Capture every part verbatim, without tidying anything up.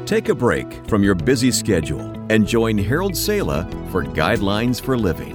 Take a break from your busy schedule and join Harold Sala for Guidelines for Living.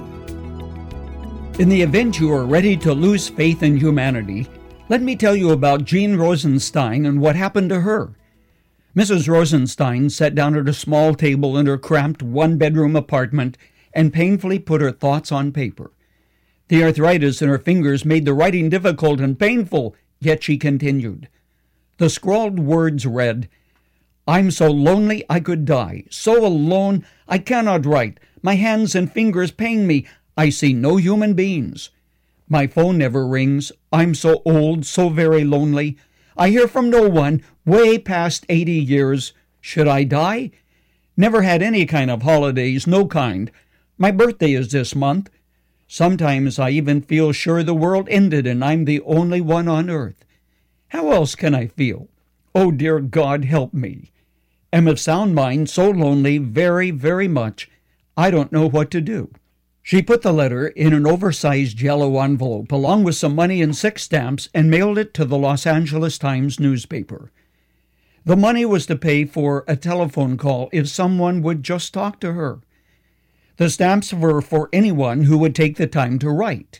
In the event you are ready to lose faith in humanity, let me tell you about Jean Rosenstein and what happened to her. Missus Rosenstein sat down at a small table in her cramped one-bedroom apartment and painfully put her thoughts on paper. The arthritis in her fingers made the writing difficult and painful, yet she continued. The scrawled words read, "I'm so lonely I could die, so alone I cannot write. My hands and fingers pain me. I see no human beings. My phone never rings. I'm so old, so very lonely. I hear from no one, way past eighty years. Should I die? Never had any kind of holidays, no kind. My birthday is this month. Sometimes I even feel sure the world ended and I'm the only one on earth. How else can I feel? Oh, dear God, help me. Am of sound mind, so lonely, very, very much, I don't know what to do." She put the letter in an oversized yellow envelope along with some money and six stamps and mailed it to the Los Angeles Times newspaper. The money was to pay for a telephone call if someone would just talk to her. The stamps were for anyone who would take the time to write.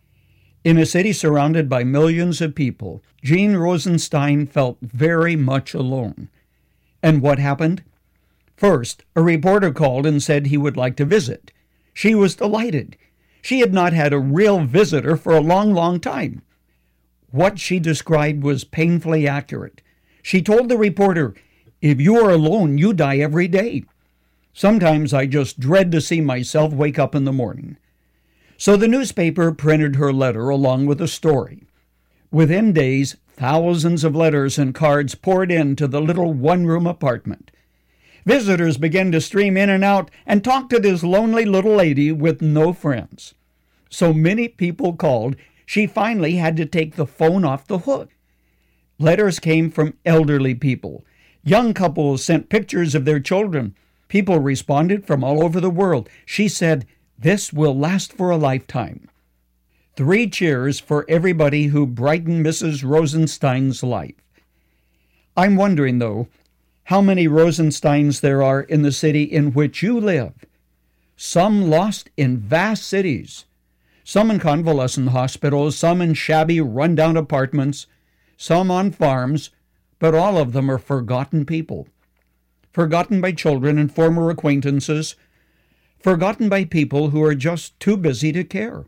In a city surrounded by millions of people, Jean Rosenstein felt very much alone. And what happened? First, a reporter called and said he would like to visit. She was delighted. She had not had a real visitor for a long, long time. What she described was painfully accurate. She told the reporter, "If you are alone, you die every day. Sometimes I just dread to see myself wake up in the morning." So the newspaper printed her letter along with a story. Within days, thousands of letters and cards poured into the little one-room apartment. Visitors began to stream in and out and talk to this lonely little lady with no friends. So many people called, she finally had to take the phone off the hook. Letters came from elderly people. Young couples sent pictures of their children. People responded from all over the world. She said, "This will last for a lifetime." Three cheers for everybody who brightened Missus Rosenstein's life. I'm wondering, though, how many Rosensteins there are in the city in which you live. Some lost in vast cities, some in convalescent hospitals, some in shabby, run-down apartments, some on farms, but all of them are forgotten people. Forgotten by children and former acquaintances, forgotten by people who are just too busy to care.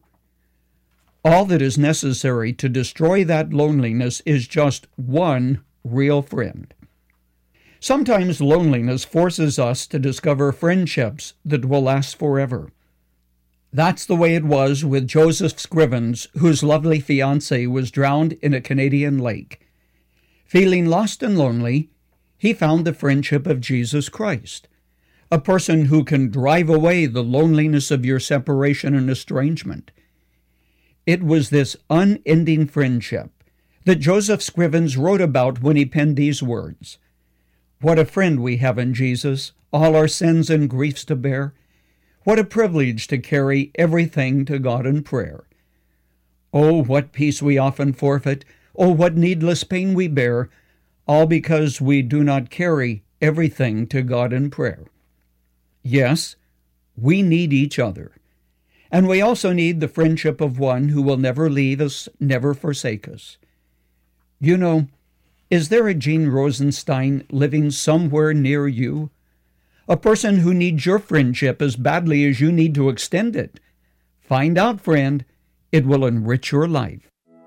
All that is necessary to destroy that loneliness is just one real friend. Sometimes loneliness forces us to discover friendships that will last forever. That's the way it was with Joseph Scrivens, whose lovely fiancée was drowned in a Canadian lake. Feeling lost and lonely, he found the friendship of Jesus Christ, a person who can drive away the loneliness of your separation and estrangement. It was this unending friendship that Joseph Scrivens wrote about when he penned these words. "What a friend we have in Jesus, all our sins and griefs to bear. What a privilege to carry everything to God in prayer. Oh, what peace we often forfeit. Oh, what needless pain we bear, all because we do not carry everything to God in prayer." Yes, we need each other. And we also need the friendship of one who will never leave us, never forsake us. You know, is there a Jean Rosenstein living somewhere near you? A person who needs your friendship as badly as you need to extend it? Find out, friend. It will enrich your life.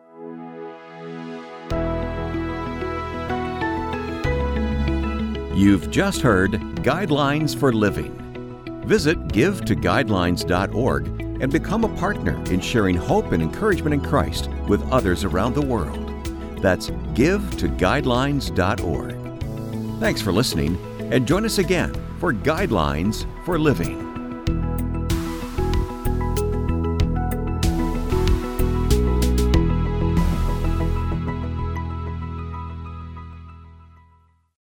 You've just heard Guidelines for Living. Visit give to guidelines dot org and become a partner in sharing hope and encouragement in Christ with others around the world. That's give to guidelines dot org. Thanks for listening, and join us again for Guidelines for Living.